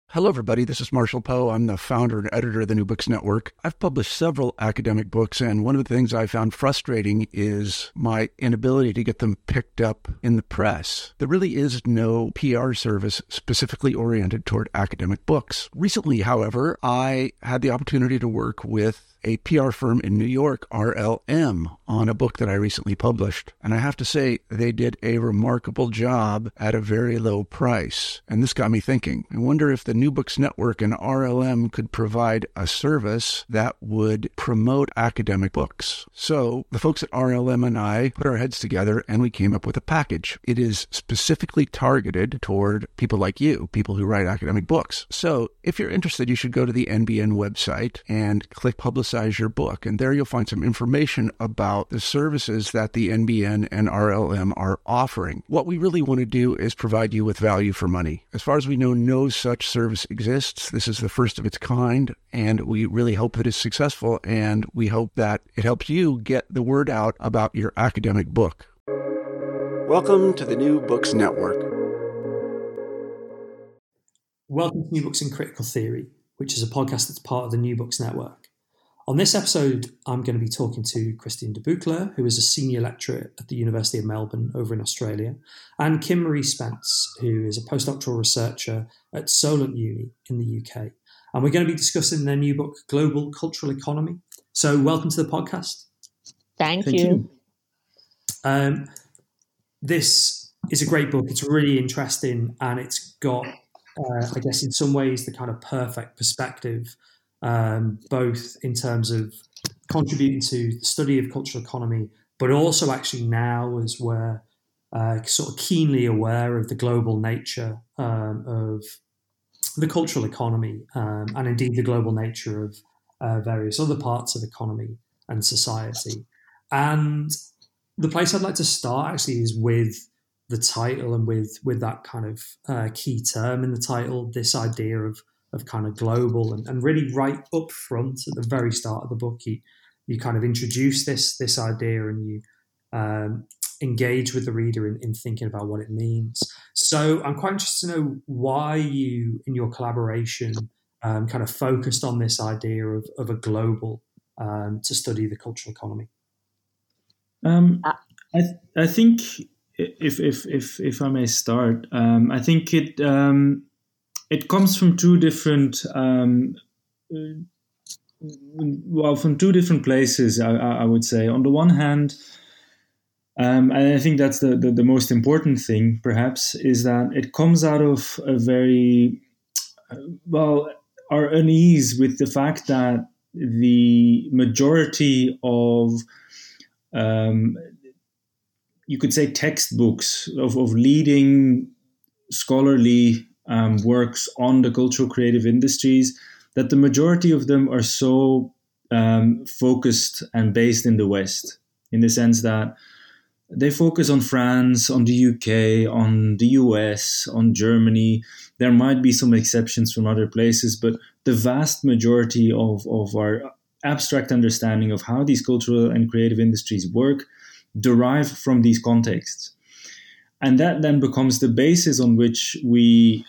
Hello, everybody. This is Marshall Poe. I'm the founder and editor of the New Books Network. I've published several academic books, and one of the things I found frustrating is my inability to get them picked up in the press. There really is no PR service specifically oriented toward academic books. Recently, however, I had the opportunity to work with a PR firm in New York, RLM, on a book that I recently published. And I have to say, they did a remarkable job at a very low price. And this got me thinking. I wonder if the New Books Network and RLM could provide a service that would promote academic books. So the folks at RLM and I put our heads together and we came up with a package. It is specifically targeted toward people like you, people who write academic books. So if you're interested, you should go to the NBN website and click Publicize Your Book. And there you'll find some information about the services that the NBN and RLM are offering. What we really want to do is provide you with value for money. As far as we know, no such service exists. This is the first of its kind, and we really hope that it's successful, and we hope that it helps you get the word out about your academic book. Welcome to the New Books Network. Welcome to New Books in Critical Theory, which is a podcast that's part of the New Books Network. On this episode, I'm going to be talking to Christine de Buccleuch, who is a senior lecturer at the University of Melbourne over in Australia, and Kim Marie Spence, who is a postdoctoral researcher at Solent Uni in the UK. And we're going to be discussing their new book, Global Cultural Economy. So welcome to the podcast. Thank you. This is a great book. It's really interesting, and it's got, I guess, in some ways, the kind of perfect perspective, both in terms of contributing to the study of cultural economy, but also actually now as we're sort of keenly aware of the global nature of the cultural economy, and indeed the global nature of various other parts of economy and society. And the place I'd like to start actually is with the title and with that kind of key term in the title, this idea of kind of global, and really right up front at the very start of the book, you kind of introduce this idea, and you engage with the reader in thinking about what it means. So I'm quite interested to know why you, in your collaboration, kind of focused on this idea of a global to study the cultural economy. I think if I may start, I think it comes from two different places, I would say. On the one hand, and I think that's the most important thing, perhaps, is that it comes out of a very, our unease with the fact that the majority of, you could say, textbooks of leading scholarly works on the cultural creative industries, that the majority of them are so focused and based in the West, in the sense that they focus on France, on the UK, on the US, on Germany. There might be some exceptions from other places, but the vast majority of our abstract understanding of how these cultural and creative industries work derive from these contexts. And that then becomes the basis on which we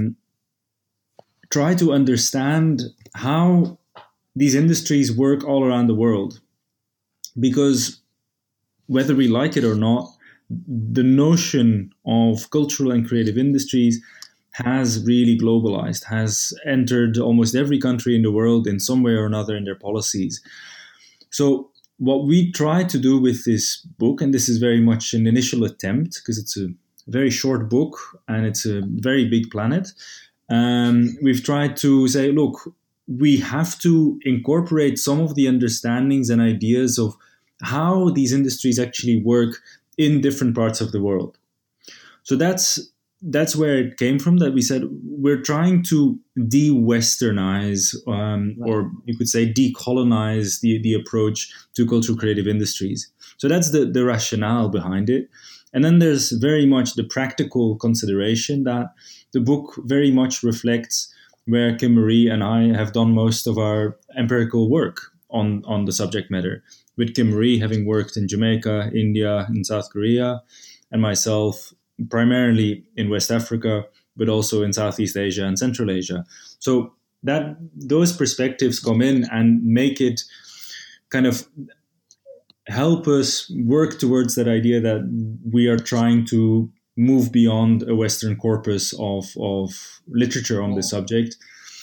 try to understand how these industries work all around the world. Because whether we like it or not, the notion of cultural and creative industries has really globalized, has entered almost every country in the world in some way or another in their policies. So what we try to do with this book, and this is very much an initial attempt because it's a very short book and it's a very big planet, we've tried to say, look, we have to incorporate some of the understandings and ideas of how these industries actually work in different parts of the world. So that's where it came from, that we said we're trying to de-Westernize, or you could say decolonize the approach to cultural creative industries. So that's the rationale behind it. And then there's very much the practical consideration that the book very much reflects where Kim Marie and I have done most of our empirical work on the subject matter, with Kim Marie having worked in Jamaica, India, and South Korea, and myself primarily in West Africa, but also in Southeast Asia and Central Asia. So that those perspectives come in and make it kind of help us work towards that idea that we are trying to move beyond a Western corpus of literature on this subject,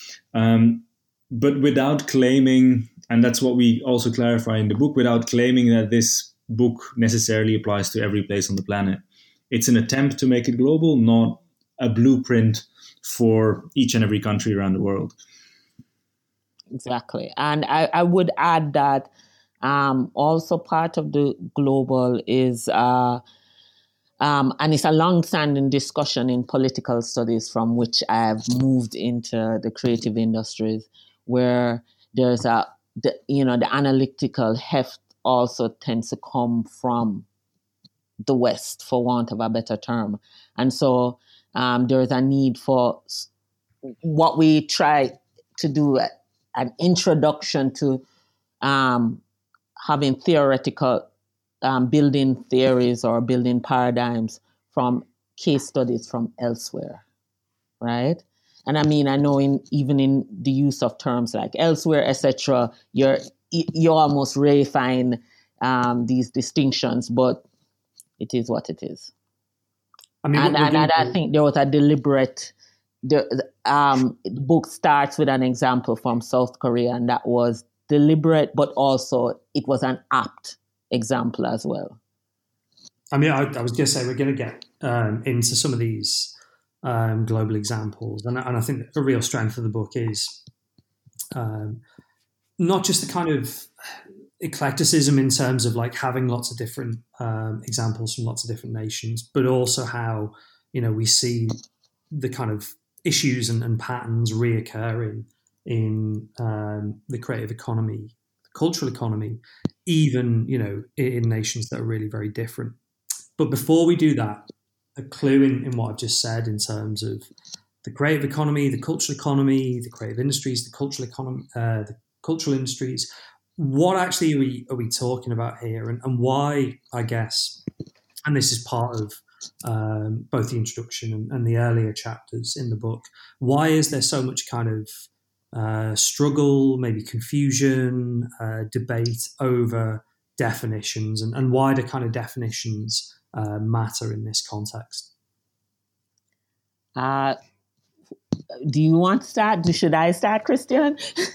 but without claiming, and that's what we also clarify in the book, without claiming that this book necessarily applies to every place on the planet. It's an attempt to make it global, not a blueprint for each and every country around the world. Exactly. And I would add that also part of the global is, and it's a long-standing discussion in political studies from which I've moved into the creative industries, where there's the analytical heft also tends to come from the West, for want of a better term. And so there's a need for what we try to do, an introduction to having theoretical building theories or building paradigms from case studies from elsewhere, right? And I mean, I know even in the use of terms like elsewhere, etc., you almost rarely find these distinctions, but it is what it is. I mean, I think there was a deliberate. The book starts with an example from South Korea, and that was deliberate, but also it was an apt example as well. I mean, I was going to say we're going to get into some of these global examples, and I think the real strength of the book is not just the kind of eclecticism in terms of like having lots of different examples from lots of different nations, but also how we see the kind of issues and patterns reoccurring in the creative economy, the cultural economy, even in nations that are really very different. But before we do that, a clue in what I've just said in terms of the creative economy, the cultural economy, the creative industries, the cultural economy, the cultural industries. What actually are we talking about here, and why? I guess, and this is part of both the introduction and the earlier chapters in the book. Why is there so much kind of struggle, maybe confusion, debate over definitions, and why do kind of definitions matter in this context? Do you want to start? Should I start, Christian?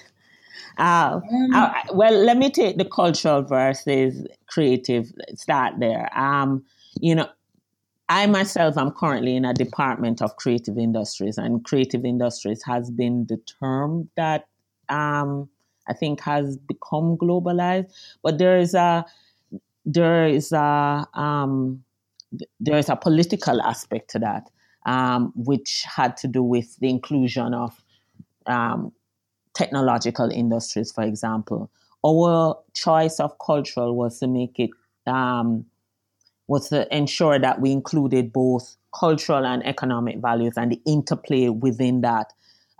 Well, let me take the cultural versus creative. Start there. I myself am currently in a department of creative industries, and creative industries has been the term that I think has become globalized. But there is a political aspect to that, which had to do with the inclusion of technological industries, for example. Our choice of cultural was to make it was to ensure that we included both cultural and economic values and the interplay within that,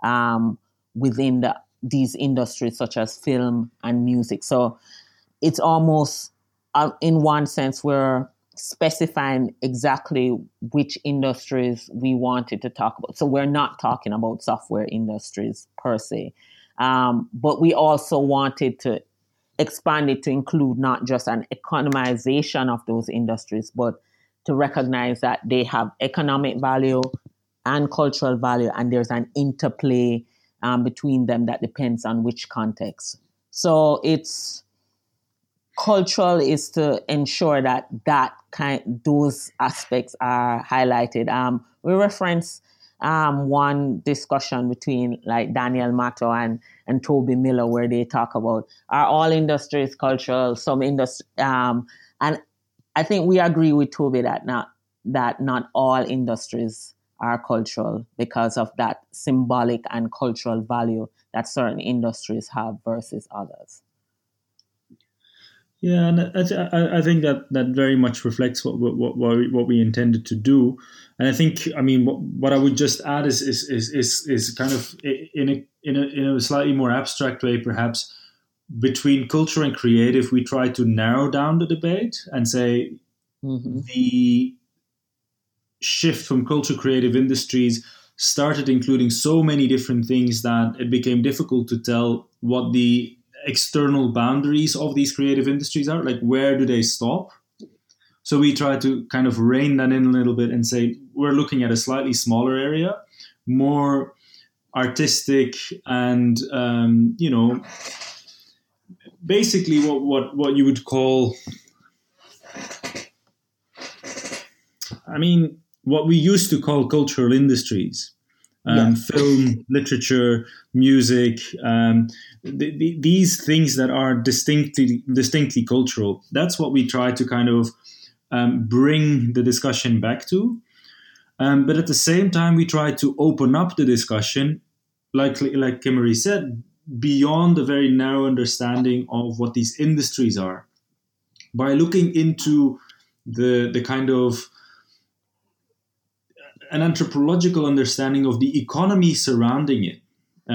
these industries such as film and music. So it's almost, in one sense, we're specifying exactly which industries we wanted to talk about. So we're not talking about software industries per se, but we also wanted to expand it to include not just an economization of those industries, but to recognize that they have economic value and cultural value, and there's an interplay between them that depends on which context. So it's cultural is to ensure that those aspects are highlighted. We reference one discussion between like Daniel Matto and Toby Miller, where they talk about, are all industries cultural? Some industry, and I think we agree with Toby that not all industries are cultural because of that symbolic and cultural value that certain industries have versus others. Yeah, and I think that very much reflects what we intended to do, and I think, I mean, what I would just add is kind of in a slightly more abstract way, perhaps, between culture and creative, we try to narrow down the debate and say the shift from culture creative industries started including so many different things that it became difficult to tell what the external boundaries of these creative industries are. Like, where do they stop? So we try to kind of rein that in a little bit and say we're looking at a slightly smaller area, more artistic, and basically what you would call, what we used to call cultural industries. Film, literature, music, these things that are distinctly cultural. That's what we try to kind of bring the discussion back to. But at the same time, we try to open up the discussion, like Kimmery said, beyond a very narrow understanding of what these industries are, by looking into the kind of an anthropological understanding of the economy surrounding it,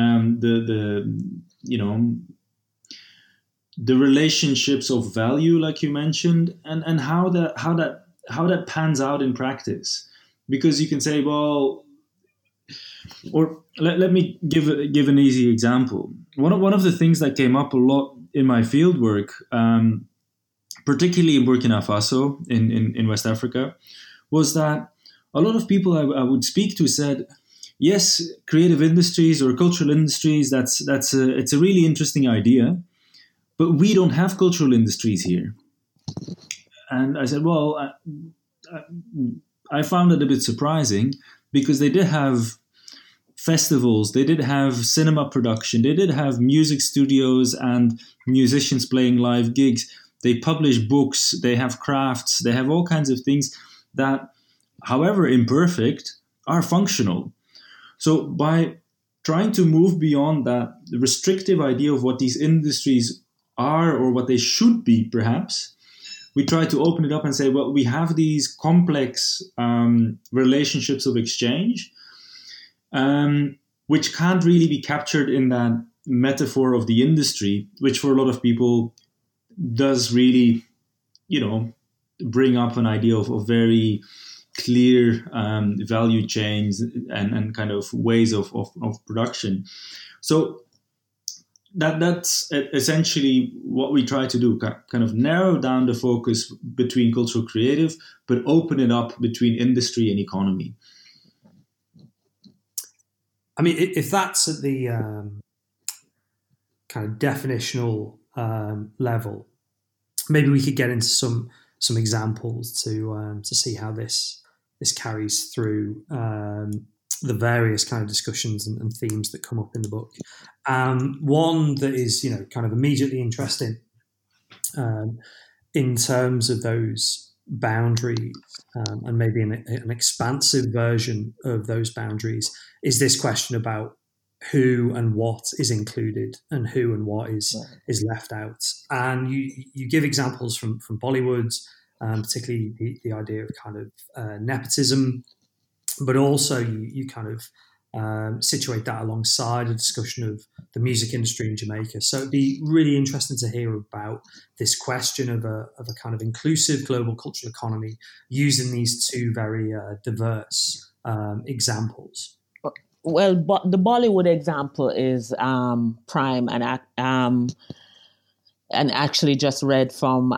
the relationships of value, like you mentioned, and how that pans out in practice. Because you can say, well, or let me give an easy example. One of the things that came up a lot in my field work, particularly in Burkina Faso in West Africa, was that a lot of people I would speak to said, yes, creative industries or cultural industries, it's a really interesting idea, but we don't have cultural industries here. And I said, well, I found it a bit surprising, because they did have festivals, they did have cinema production, they did have music studios and musicians playing live gigs. They publish books, they have crafts, they have all kinds of things that, however imperfect, are functional. So by trying to move beyond that restrictive idea of what these industries are or what they should be, perhaps, we try to open it up and say, well, we have these complex relationships of exchange, which can't really be captured in that metaphor of the industry, which for a lot of people does really, bring up an idea of very clear value chains and kind of ways of production. So that's essentially what we try to do, kind of narrow down the focus between cultural creative, but open it up between industry and economy. I mean, if that's at the kind of definitional level, maybe we could get into some examples to see how this carries through the various kind of discussions and themes that come up in the book. One that is, kind of immediately interesting in terms of those boundaries, and maybe an expansive version of those boundaries, is this question about who and what is included and who and what is left out. And you give examples from Bollywood, particularly the idea of kind of nepotism, but also you kind of situate that alongside a discussion of the music industry in Jamaica. So it'd be really interesting to hear about this question of a kind of inclusive global cultural economy using these two very diverse examples. Well, the Bollywood example is prime, and actually just read from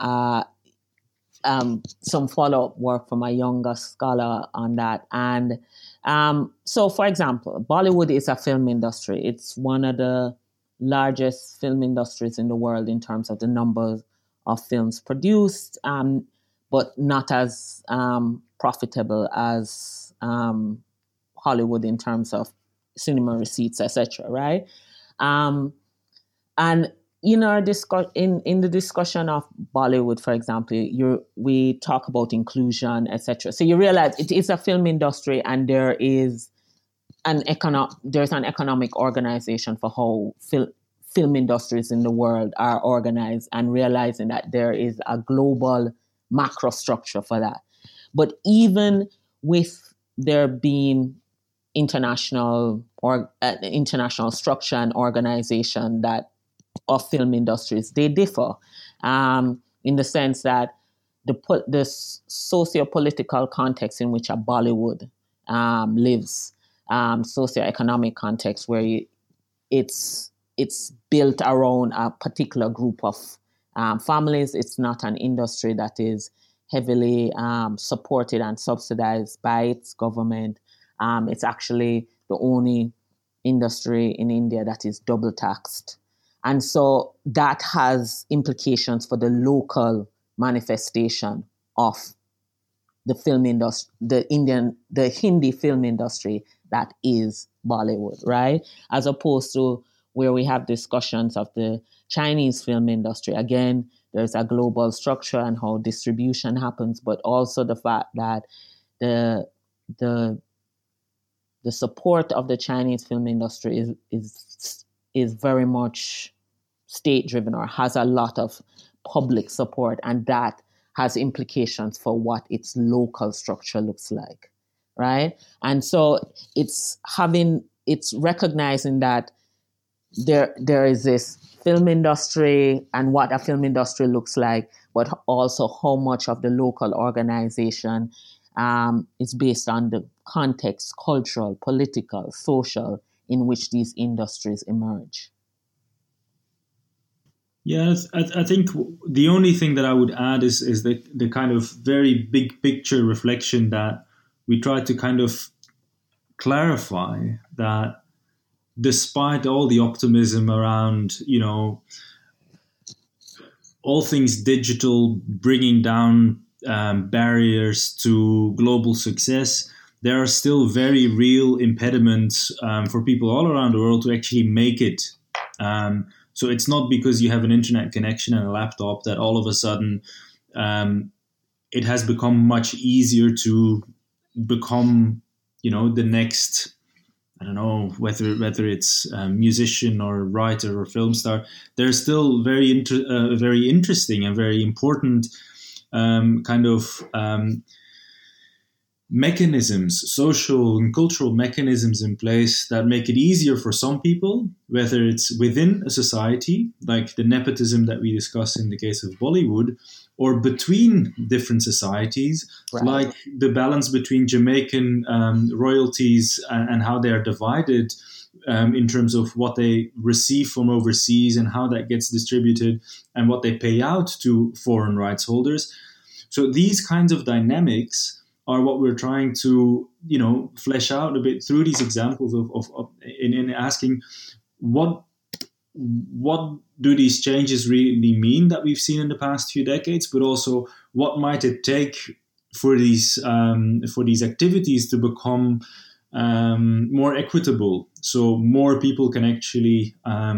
some follow-up work from a younger scholar on that. And so, for example, Bollywood is a film industry. It's one of the largest film industries in the world in terms of the number of films produced, but not as profitable as Hollywood in terms of cinema receipts, etc. Right? And in our in the discussion of Bollywood, for example, we talk about inclusion, etc. So you realize it is a film industry, and there is there's an economic organization for how film industries in the world are organized, and realizing that there is a global macro structure for that. But even with there being international structure and organization of film industries, they differ in the sense that the socio-political context in which a Bollywood lives socioeconomic context where it's built around a particular group of families. It's not an industry that is heavily supported and subsidized by its government. It's actually the only industry in India that is double taxed. And so that has implications for the local manifestation of the film industry, the Hindi film industry that is Bollywood, right? As opposed to where we have discussions of the Chinese film industry. Again, there's a global structure and how distribution happens, but also the fact that the support of the Chinese film industry is very much state-driven or has a lot of public support, and that has implications for what its local structure looks like, right? And so it's recognizing that there is this film industry and what a film industry looks like, but also how much of the local organization is based on the context, cultural, political, social, in which these industries emerge. Yeah, I think the only thing that I would add is the kind of very big picture reflection that we try to kind of clarify that despite all the optimism around, all things digital bringing down barriers to global success, there are still very real impediments for people all around the world to actually make it. So it's not because you have an internet connection and a laptop that all of a sudden it has become much easier to become, the next, I don't know, whether it's a musician or writer or film star. There's still very interesting and very important kind of mechanisms, social and cultural mechanisms in place that make it easier for some people, whether it's within a society, like the nepotism that we discuss in the case of Bollywood, or between different societies, right, like the balance between Jamaican royalties and how they are divided in terms of what they receive from overseas and how that gets distributed and what they pay out to foreign rights holders. So these kinds of dynamics are what we're trying to, flesh out a bit through these examples in asking what do these changes really mean that we've seen in the past few decades, but also what might it take for these activities to become more equitable, so more people can actually,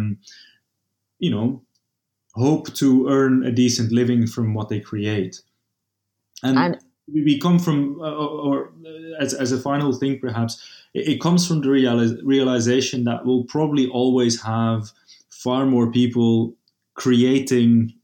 hope to earn a decent living from what they create. And we come from, or as a final thing, perhaps, it comes from the realization that we'll probably always have far more people creating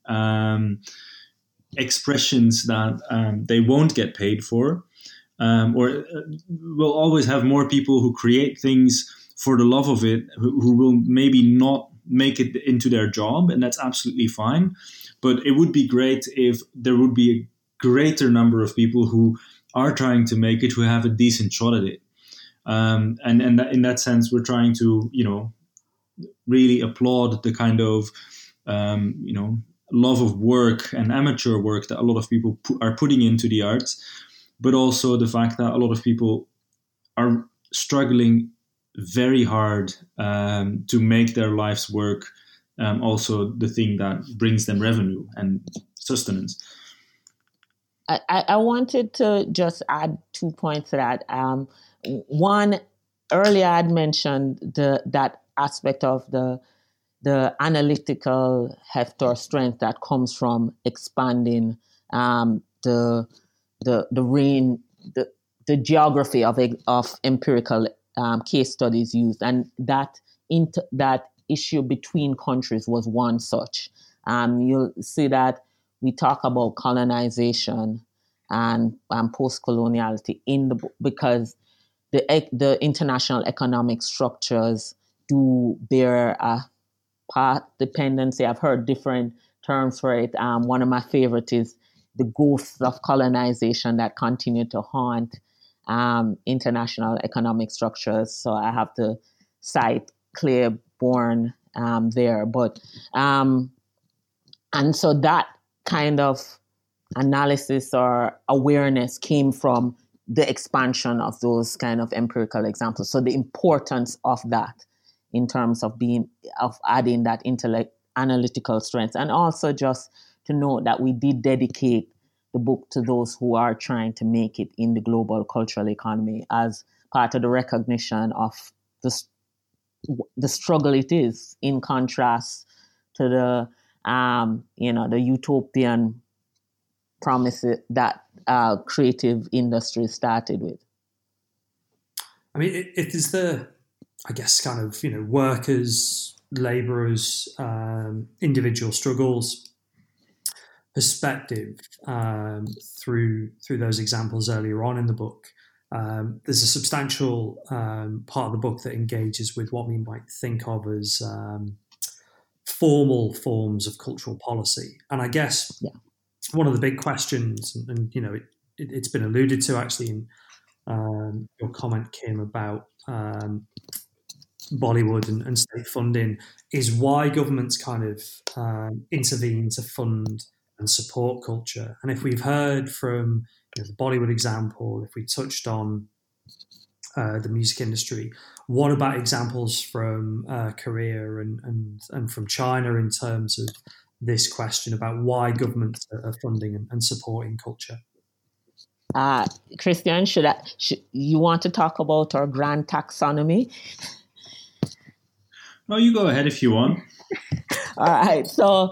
expressions that they won't get paid for, or we'll always have more people who create things for the love of it, who will maybe not make it into their job, and that's absolutely fine. But it would be great if there would be a greater number of people who are trying to make it, who have a decent shot at it. And that, in that sense, we're trying to, really applaud the kind of, love of work and amateur work that a lot of people are putting into the arts, but also the fact that a lot of people are struggling very hard to make their life's work also the thing that brings them revenue and sustenance. I wanted to just add 2 points to that. One, earlier I'd mentioned that aspect of the analytical heft or strength that comes from expanding the geography of empirical case studies used, and that issue between countries was one such. You'll see that we talk about colonization and post-coloniality because the international economic structures do bear a path dependency. I've heard different terms for it. One of my favorite is the ghosts of colonization that continue to haunt international economic structures. So I have to cite Claiborne there. But and so that kind of analysis or awareness came from the expansion of those kind of empirical examples. So the importance of that in terms of adding that analytical strength, and also just to note that we did dedicate the book to those who are trying to make it in the global cultural economy as part of the recognition of the struggle it is, in contrast to the the utopian promises that creative industry started with. I mean, it is the, I guess, kind of, workers, laborers, individual struggles perspective through those examples earlier on in the book. There's a substantial part of the book that engages with what we might think of as formal forms of cultural policy. And I guess one of the big questions, and it's been alluded to actually in your comment, Kim, about Bollywood and state funding, is why governments kind of intervene to fund and support culture. And if we've heard from the Bollywood example, if we touched on the music industry, what about examples from Korea and from China in terms of this question about why governments are funding and supporting culture? Christian, should you want to talk about our grand taxonomy? No, you go ahead if you want. All right. So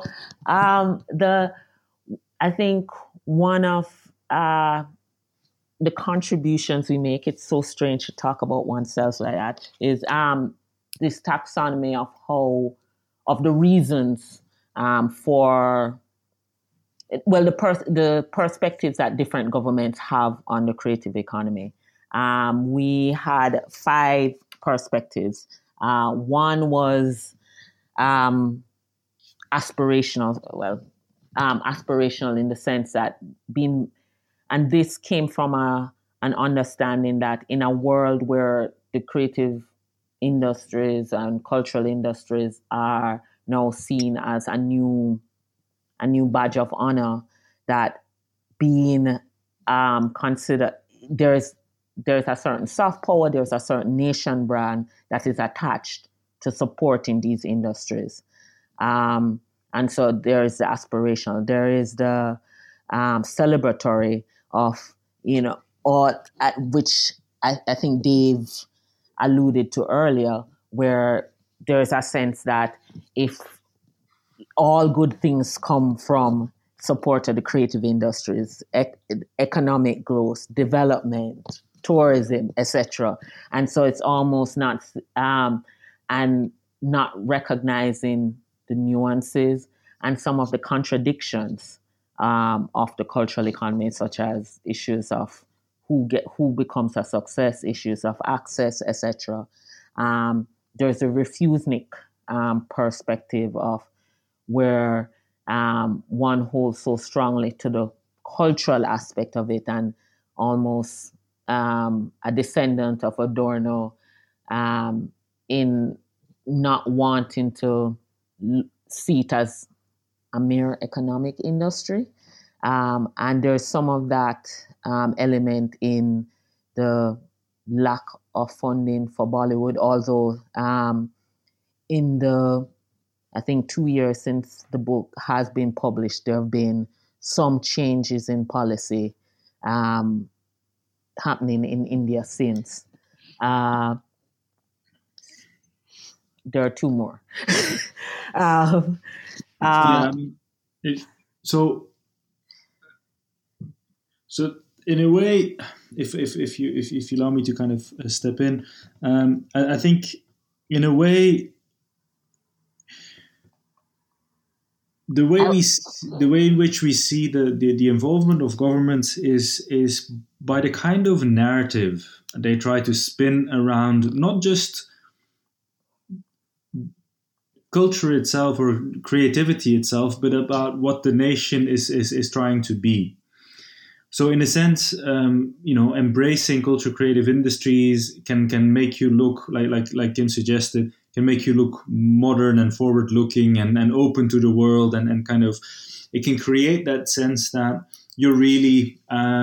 I think one of the contributions we make, it's so strange to talk about oneself like that, is this taxonomy of the reasons for, well, the perspectives that different governments have on the creative economy. We had 5 perspectives. One was aspirational, aspirational in the sense that and this came from an understanding that in a world where the creative industries and cultural industries are now seen as a new badge of honor, that being considered, there's a certain soft power, there's a certain nation brand that is attached to supporting these industries. And so there is the aspirational, there is the celebratory of, which I think Dave alluded to earlier, where there is a sense that if all good things come from support of the creative industries, economic growth, development, tourism, etc. And so it's almost not, and not recognizing the nuances and some of the contradictions of the cultural economy, such as issues of who becomes a success, issues of access, etc. There's a refusenic perspective of where one holds so strongly to the cultural aspect of it, and almost a descendant of Adorno in not wanting to see it as a mere economic industry. And there's some of that element in the lack of funding for Bollywood, although in the, I think, 2 years since the book has been published, there have been some changes in policy happening in India since. There are 2 more. So in a way, if you allow me to kind of step in, I think in a way, the way in which we see the involvement of governments is by the kind of narrative they try to spin around not just culture itself or creativity itself, but about what the nation is trying to be. So in a sense, embracing culture creative industries can make you look like Kim suggested, can make you look modern and forward looking and open to the world, and kind of it can create that sense that you're really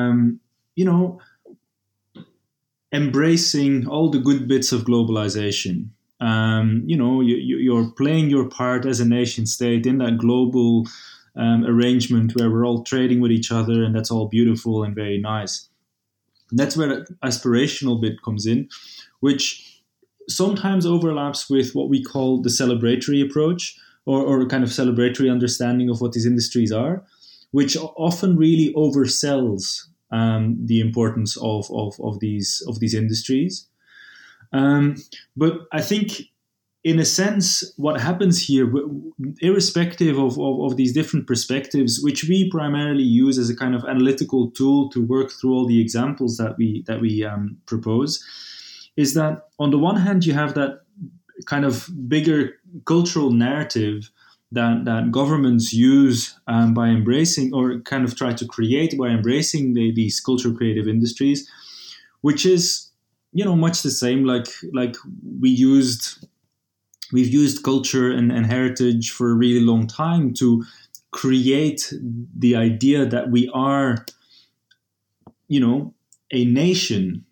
embracing all the good bits of globalization. You're playing your part as a nation state in that global arrangement where we're all trading with each other, and that's all beautiful and very nice. And that's where the aspirational bit comes in, which sometimes overlaps with what we call the celebratory approach, or kind of celebratory understanding of what these industries are, which often really oversells the importance of these industries. But I think, in a sense, what happens here, irrespective of these different perspectives, which we primarily use as a kind of analytical tool to work through all the examples that we propose, is that on the one hand you have that kind of bigger cultural narrative that governments use by embracing, or kind of try to create by embracing these culture creative industries, which is much the same like we've used culture and heritage for a really long time to create the idea that we are, a nation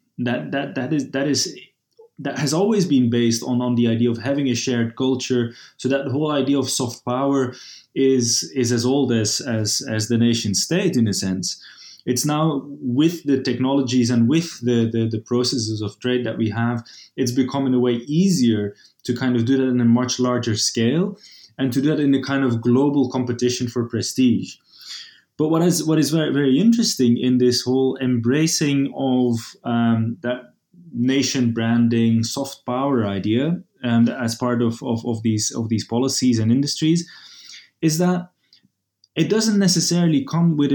that has always been based on the idea of having a shared culture. So that the whole idea of soft power is as old as the nation state, in a sense. It's now, with the technologies and with the processes of trade that we have, it's become in a way easier to kind of do that in a much larger scale, and to do that in a kind of global competition for prestige. But what is very, very interesting in this whole embracing of that nation branding, soft power idea, and as part of these policies and industries, is that it doesn't necessarily come with a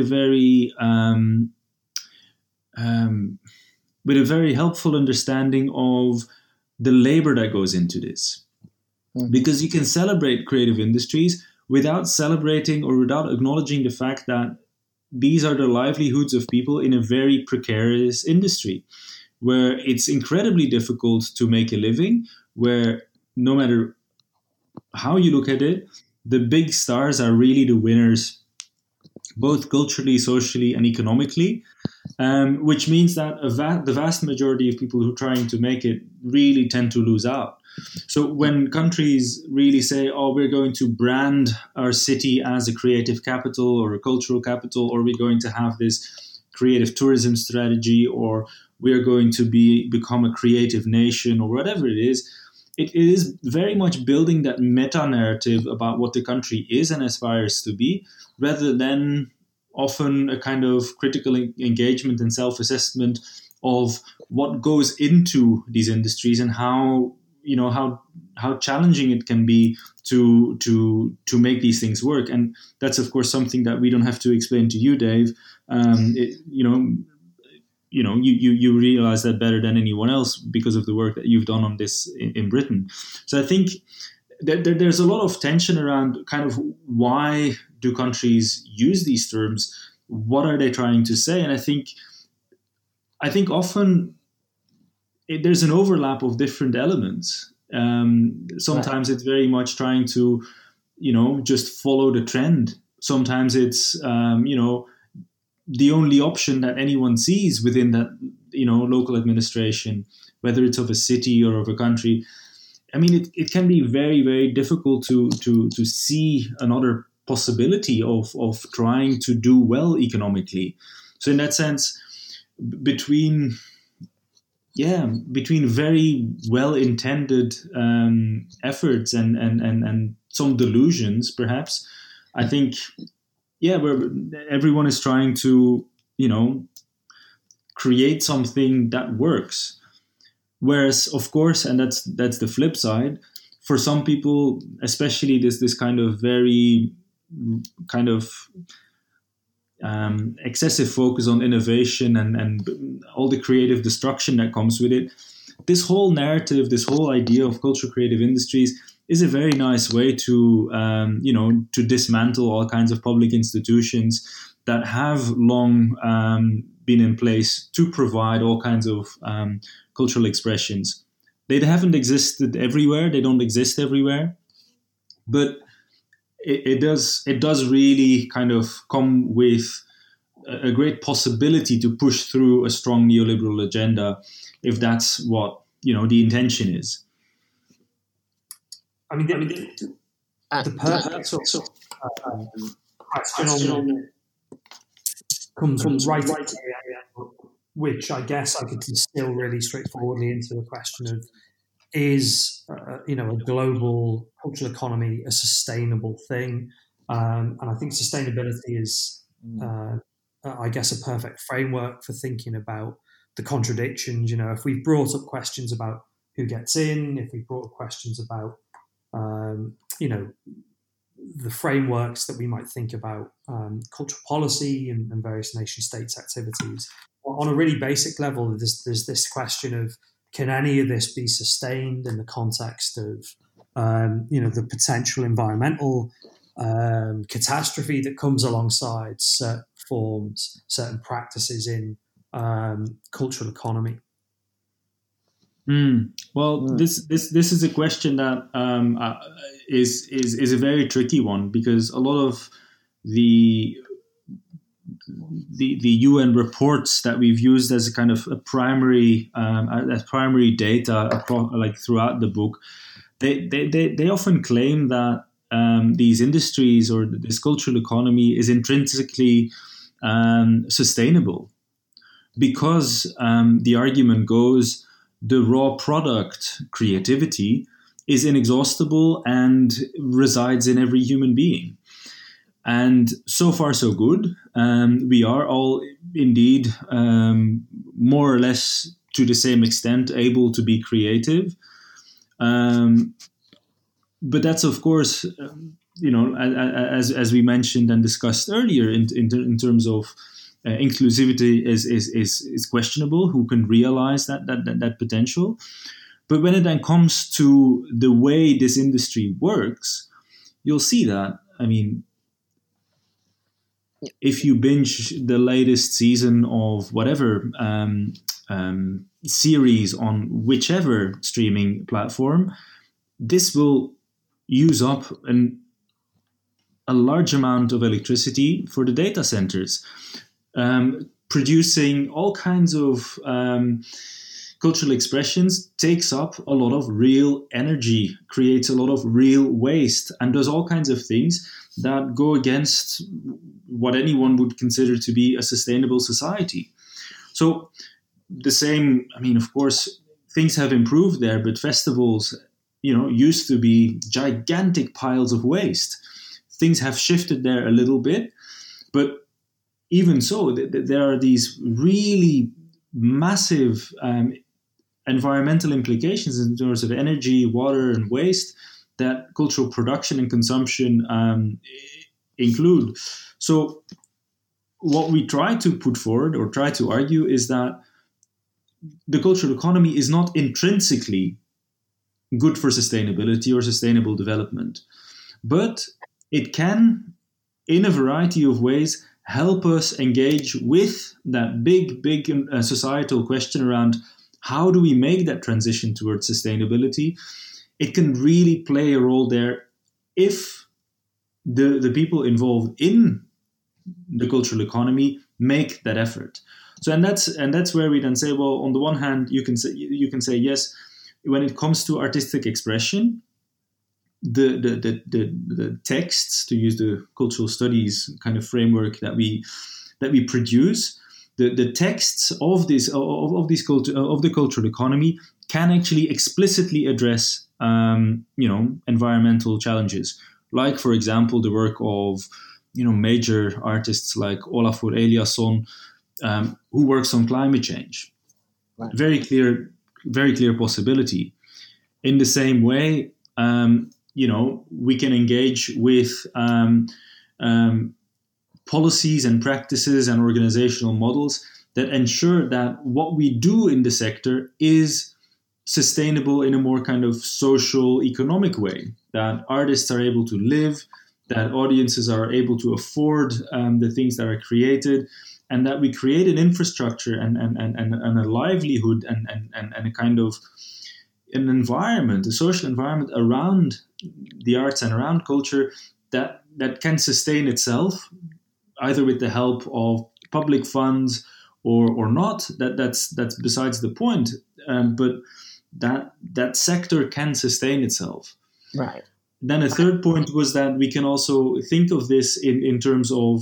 very helpful understanding of the labor that goes into this. Mm-hmm. Because you can celebrate creative industries without celebrating or without acknowledging the fact that these are the livelihoods of people in a very precarious industry, where it's incredibly difficult to make a living, where no matter how you look at it, the big stars are really the winners, both culturally, socially, and economically, which means that the vast majority of people who are trying to make it really tend to lose out. So when countries really say, oh, we're going to brand our city as a creative capital or a cultural capital, or we're going to have this creative tourism strategy, or we're going to become a creative nation, or whatever it is very much building that meta-narrative about what the country is and aspires to be, rather than often a kind of critical engagement and self-assessment of what goes into these industries and how challenging it can be to make these things work. And that's, of course, something that we don't have to explain to you, Dave. You realize that better than anyone else because of the work that you've done on this in Britain. So I think there's a lot of tension around kind of why do countries use these terms? What are they trying to say? And I think often there's an overlap of different elements. Sometimes it's very much trying to, just follow the trend. Sometimes it's, the only option that anyone sees within that, local administration, whether it's of a city or of a country. I mean, it can be very, very difficult to see another possibility of trying to do well economically. So in that sense, between very well-intended efforts and some delusions, perhaps, I think, where everyone is trying to, create something that works. Whereas, of course, and that's the flip side, for some people, especially this kind of very kind of excessive focus on innovation and all the creative destruction that comes with it, this whole narrative, this whole idea of cultural creative industries is a very nice way to, to dismantle all kinds of public institutions, that have long been in place to provide all kinds of cultural expressions. They haven't existed everywhere. They don't exist everywhere, but it does really kind of come with a great possibility to push through a strong neoliberal agenda, if that's what the intention is. I mean, the perfect sort of question comes right at the end, which I guess I could distill really straightforwardly into the question of, is a global cultural economy a sustainable thing? And I think sustainability is, I guess, a perfect framework for thinking about the contradictions. If we've brought up questions about who gets in, if we've brought up questions about the frameworks that we might think about cultural policy and various nation states activities. On a really basic level, there's this question of, can any of this be sustained in the context of the potential environmental catastrophe that comes alongside certain forms, certain practices in cultural economy? This is a question that is a very tricky one, because a lot of the UN reports that we've used as a kind of a primary data across, throughout the book, they often claim that these industries or this cultural economy is intrinsically sustainable, because the argument goes, the raw product, creativity, is inexhaustible and resides in every human being. And so far, so good. We are all indeed more or less to the same extent able to be creative. But that's, of course, as we mentioned and discussed earlier, in terms of inclusivity is questionable. Who can realize that potential? But when it then comes to the way this industry works, you'll see that. I mean, if you binge the latest season of whatever series on whichever streaming platform, this will use up a large amount of electricity for the data centers, producing all kinds of cultural expressions, takes up a lot of real energy, creates a lot of real waste, and does all kinds of things that go against what anyone would consider to be a sustainable society. So the same, I mean, of course, things have improved there, but festivals, used to be gigantic piles of waste. Things have shifted there a little bit, but even so, there are these really massive environmental implications in terms of energy, water, and waste that cultural production and consumption include. So what we try to put forward or try to argue is that the cultural economy is not intrinsically good for sustainability or sustainable development, but it can, in a variety of ways, help us engage with that big societal question around how do we make that transition towards sustainability. It can really play a role there if the people involved in the cultural economy make that effort. So, and that's where we then say, well, on the one hand, you can say yes, when it comes to artistic expression, the texts, to use the cultural studies kind of framework that we produce, the texts of the cultural economy can actually explicitly address environmental challenges, like, for example, the work of major artists like Olafur Eliasson, who works on climate change. Right. Very clear possibility. In the same way, we can engage with policies and practices and organizational models that ensure that what we do in the sector is sustainable in a more kind of social, economic way, that artists are able to live, that audiences are able to afford the things that are created, and that we create an infrastructure and a livelihood and a kind of an environment, a social environment around the arts and around culture that can sustain itself, either with the help of public funds or not. That's besides the point. But that sector can sustain itself. Right. Then a third point was that we can also think of this in terms of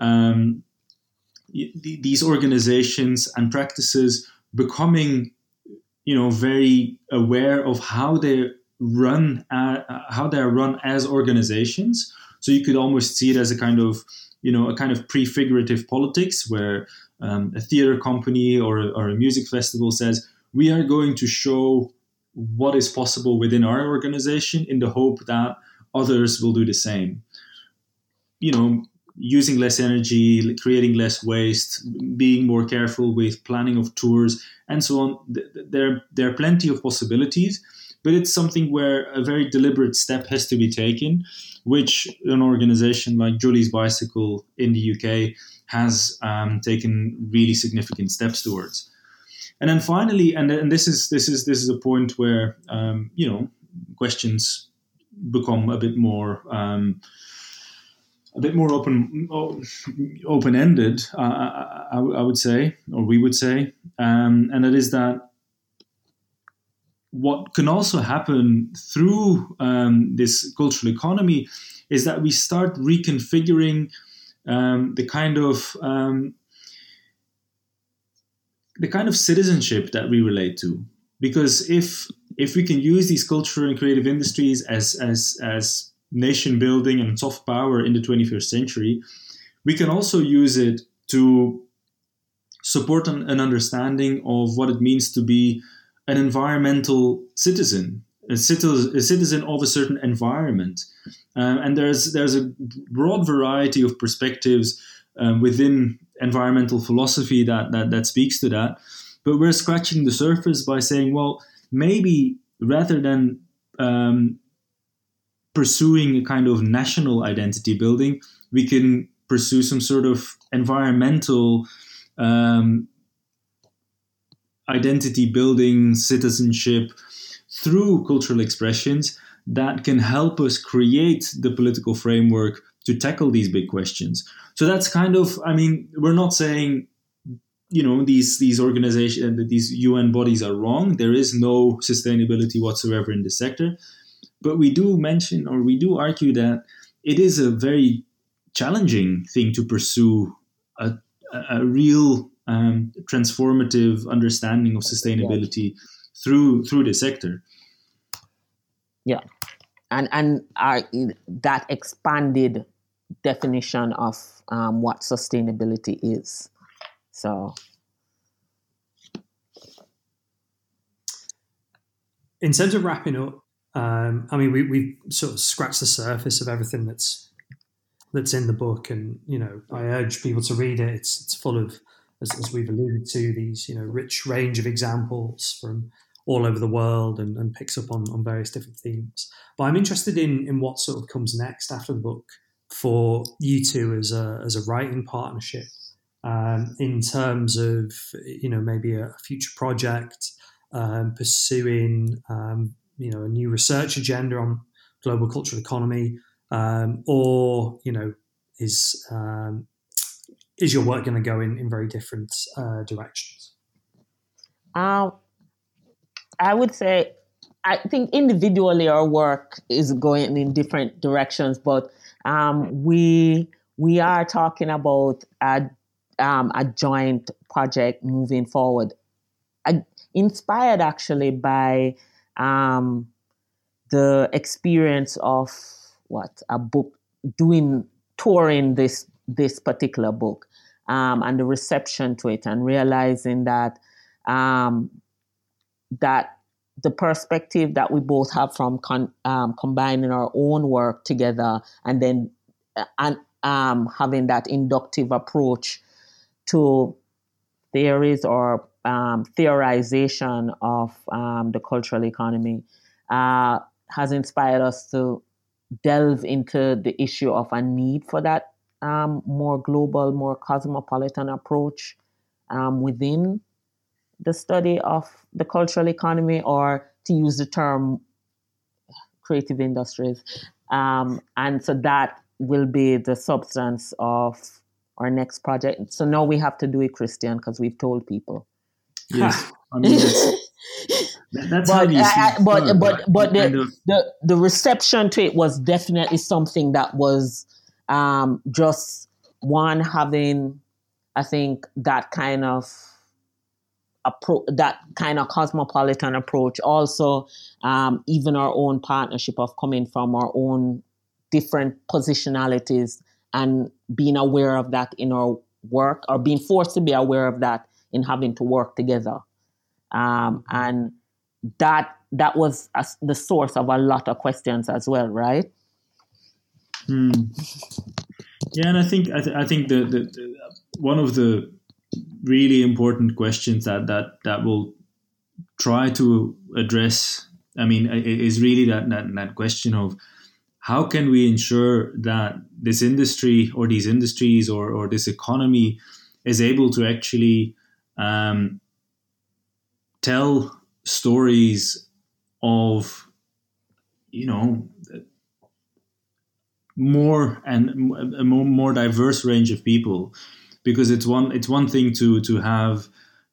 these organizations and practices becoming, very aware of how they run as organizations. So you could almost see it as a kind of prefigurative politics, where a theater company or a music festival says, we are going to show what is possible within our organization in the hope that others will do the same. Using less energy, creating less waste, being more careful with planning of tours, and so on. There are plenty of possibilities, but it's something where a very deliberate step has to be taken, which an organization like Julie's Bicycle in the UK has taken really significant steps towards. And then finally, and this is a point where questions become a bit more open-ended, I would say, or we would say, and that is that what can also happen through this cultural economy is that we start reconfiguring the kind of citizenship that we relate to. Because if we can use these cultural and creative industries as nation building and soft power in the 21st century, we can also use it to support an understanding of what it means to be an environmental citizen, a citizen of a certain environment. And there's a broad variety of perspectives within environmental philosophy that speaks to that. But we're scratching the surface by saying, well, maybe rather than pursuing a kind of national identity building, we can pursue some sort of environmental identity building, citizenship through cultural expressions that can help us create the political framework to tackle these big questions. So that's we're not saying, these organizations, these UN bodies are wrong. There is no sustainability whatsoever in the sector. But we do mention, or we do argue, that it is a very challenging thing to pursue a real transformative understanding of sustainability through the sector. Yeah, and that expanded definition of what sustainability is. So, in terms of wrapping up, we've sort of scratched the surface of everything that's in the book, and I urge people to read it. It's full of, as we've alluded to, these rich range of examples from all over the world, and picks up on various different themes. But I'm interested in what sort of comes next after the book for you two as a writing partnership, in terms of maybe a future project, pursuing a new research agenda on global cultural economy, or is your work going to go in very different directions? I would say, I think individually our work is going in different directions, but we are talking about a joint project moving forward, inspired actually by the experience of a book touring this particular book, and the reception to it, and realizing that that the perspective that we both have from combining our own work together, and then having that inductive approach to theories or theorization of the cultural economy has inspired us to delve into the issue of a need for that more global, more cosmopolitan approach within the study of the cultural economy, or to use the term creative industries. And so that will be the substance of our next project. So now we have to do it, Christian, because we've told people. Yes, I mean that's how you see. But the reception to it was definitely something that was just one having, I think, that kind of that kind of cosmopolitan approach. Also, even our own partnership of coming from our own different positionalities and being aware of that in our work, or being forced to be aware of that in having to work together. And that was the source of a lot of questions as well, right? Yeah, and I think the one of the really important questions that will try to address, I mean, is really that question of how can we ensure that this industry or these industries or this economy is able to actually tell stories of, more and a more diverse range of people, because it's one thing to have,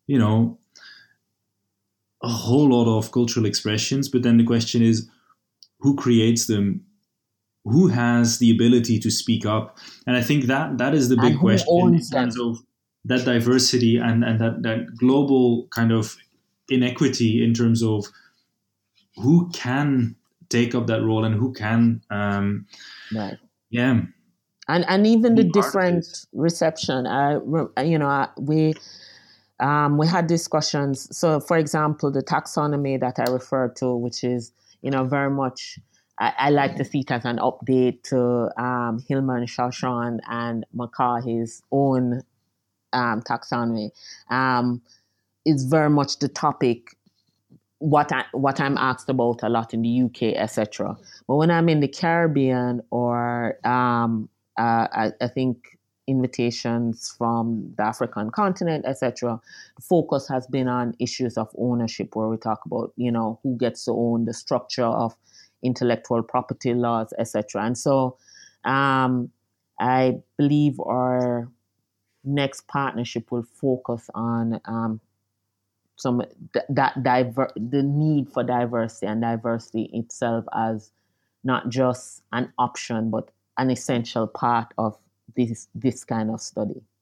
a whole lot of cultural expressions, but then the question is who creates them, who has the ability to speak up. And I think that is the big question in terms of that diversity and that global kind of inequity in terms of who can take up that role and who can right. Yeah. And even the different reception. We had discussions. So, for example, the taxonomy that I referred to, which is, very much, I like to see it as an update to Hillman, Shawshon, and McCarthy's own taxonomy. Is very much the topic what I'm asked about a lot in the UK, etc. But when I'm in the Caribbean, or I think invitations from the African continent, etc., the focus has been on issues of ownership, where we talk about, who gets to own, the structure of intellectual property laws, etc. And so I believe our next partnership will focus on the need for diversity, and diversity itself as not just an option but an essential part of this kind of study.